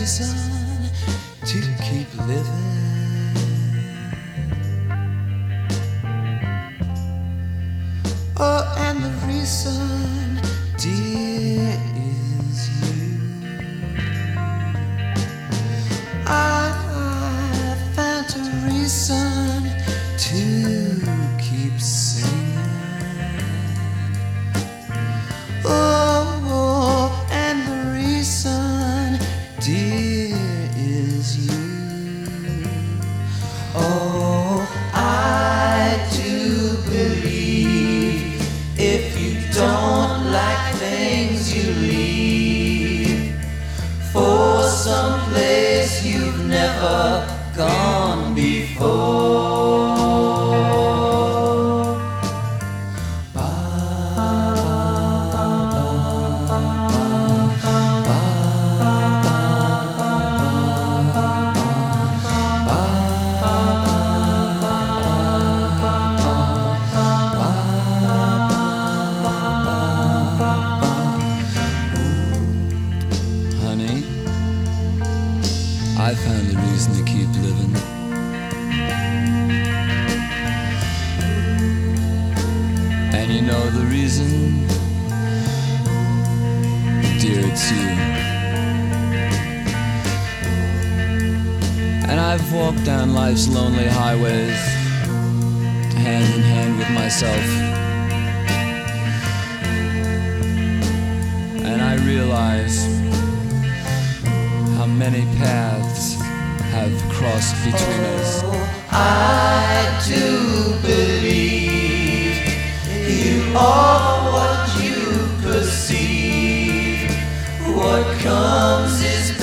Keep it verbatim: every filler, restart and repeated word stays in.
reason to keep living. Oh, and the reason, dear, is you. I found a reason to keep singing. Oh, and the reason, dear, is you. Oh, I do believe if you don't like things, you leave for some place you've never gone before. Honey, I found the reason to keep living. And you know the reason? Dear, it's you. And I've walked down life's lonely highways, hand in hand with myself. And I realize how many paths have crossed between us. I do believe you are what you perceive. What comes is